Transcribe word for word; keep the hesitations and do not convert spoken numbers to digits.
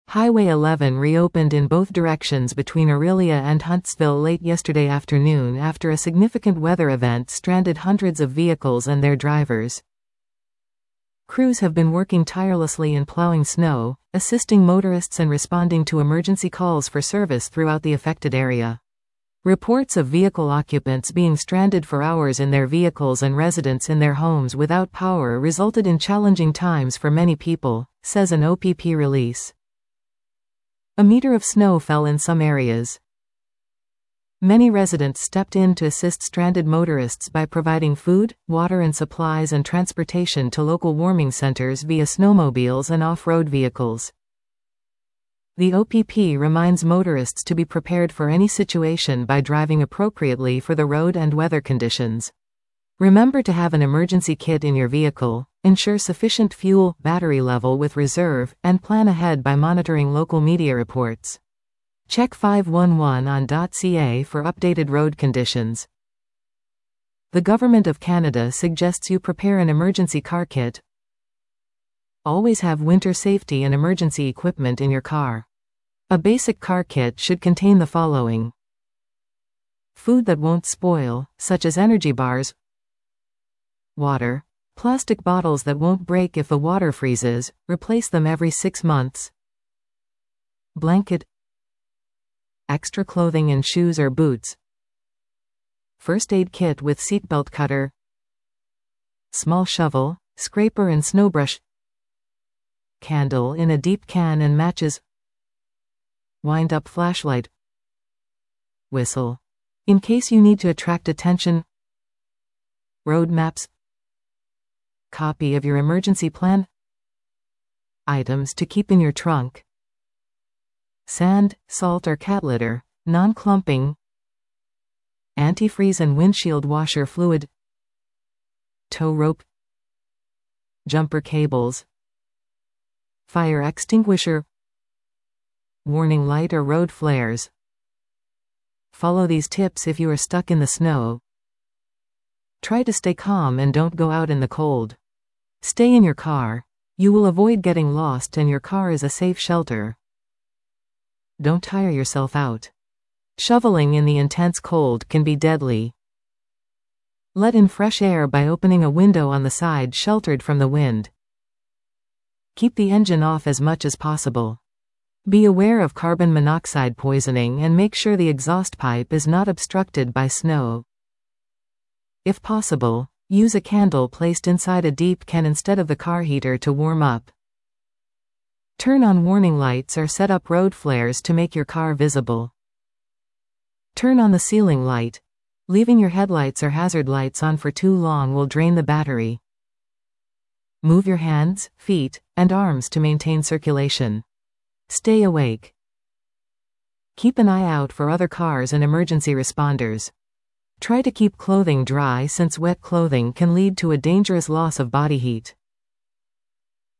Highway eleven reopened in both directions between Aurelia and Huntsville late yesterday afternoon after a significant weather event stranded hundreds of vehicles and their drivers. Crews have been working tirelessly in plowing snow, assisting motorists and responding to emergency calls for service throughout the affected area. Reports of vehicle occupants being stranded for hours in their vehicles and residents in their homes without power resulted in challenging times for many people, says an O P P release. A meter of snow fell in some areas. Many residents stepped in to assist stranded motorists by providing food, water and supplies and transportation to local warming centers via snowmobiles and off-road vehicles. The O P P reminds motorists to be prepared for any situation by driving appropriately for the road and weather conditions. Remember to have an emergency kit in your vehicle, ensure sufficient fuel, battery level with reserve, and plan ahead by monitoring local media reports. Check five one one on .ca for updated road conditions. The Government of Canada suggests you prepare an emergency car kit. Always have winter safety and emergency equipment in your car. A basic car kit should contain the following: food that won't spoil, such as energy bars, water, plastic bottles that won't break if the water freezes, replace them every six months, blanket, extra clothing and shoes or boots, first aid kit with seatbelt cutter, small shovel, scraper and snow brush, candle in a deep can and matches, wind-up flashlight, whistle, in case you need to attract attention, road maps, copy of your emergency plan, items to keep in your trunk, sand, salt or cat litter, non-clumping, antifreeze and windshield washer fluid, tow rope, jumper cables, fire extinguisher, warning light or road flares. Follow these tips if you are stuck in the snow. Try to stay calm and don't go out in the cold. Stay in your car. You will avoid getting lost and your car is a safe shelter. Don't tire yourself out. Shoveling in the intense cold can be deadly. Let in fresh air by opening a window on the side sheltered from the wind. Keep the engine off as much as possible. Be aware of carbon monoxide poisoning and make sure the exhaust pipe is not obstructed by snow. If possible, use a candle placed inside a deep can instead of the car heater to warm up. Turn on warning lights or set up road flares to make your car visible. Turn on the ceiling light. Leaving your headlights or hazard lights on for too long will drain the battery. Move your hands, feet, and arms to maintain circulation. Stay awake. Keep an eye out for other cars and emergency responders. Try to keep clothing dry since wet clothing can lead to a dangerous loss of body heat.